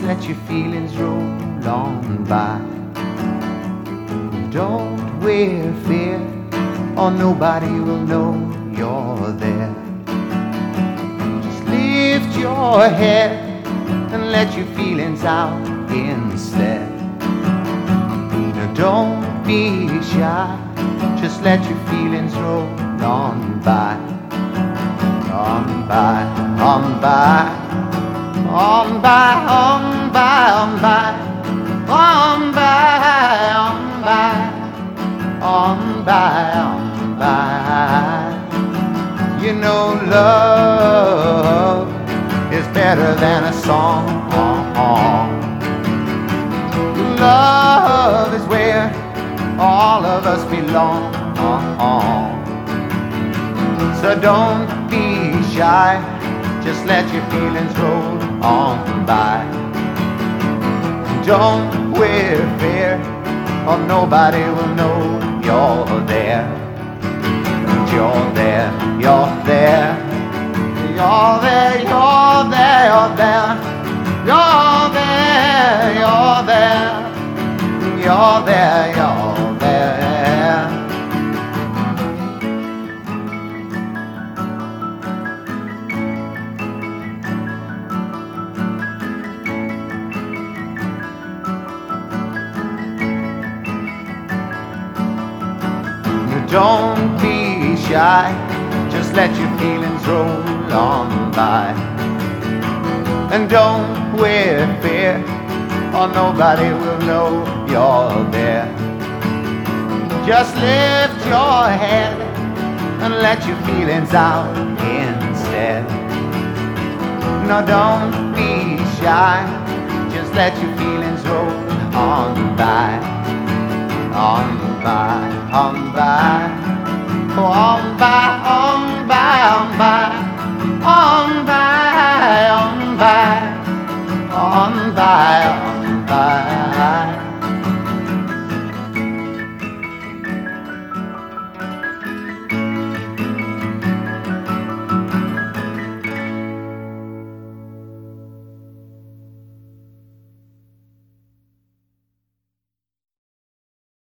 let your feelings roll on by. Don't wear fear, or nobody will know you're there. Just lift your head and let your feelings out instead. Now don't be shy, just let your feelings roll on by. On by, on by, on by, on by, on by, on by, on by, on by, on by. You know love is better than a song. Love is where all of us belong. So don't be shy, just let your feelings roll on by. Don't wear fear, or nobody will know you're there. You're there, you're there, you're there, you're there, you're there, you're there, you're there, you're there, you're there. Don't be shy, just let your feelings roll on by. And don't wear fear, or nobody will know you're there. Just lift your head and let your feelings out instead. No, don't be shy, just let your feelings roll on by. On by, on by, on by, on by, on by.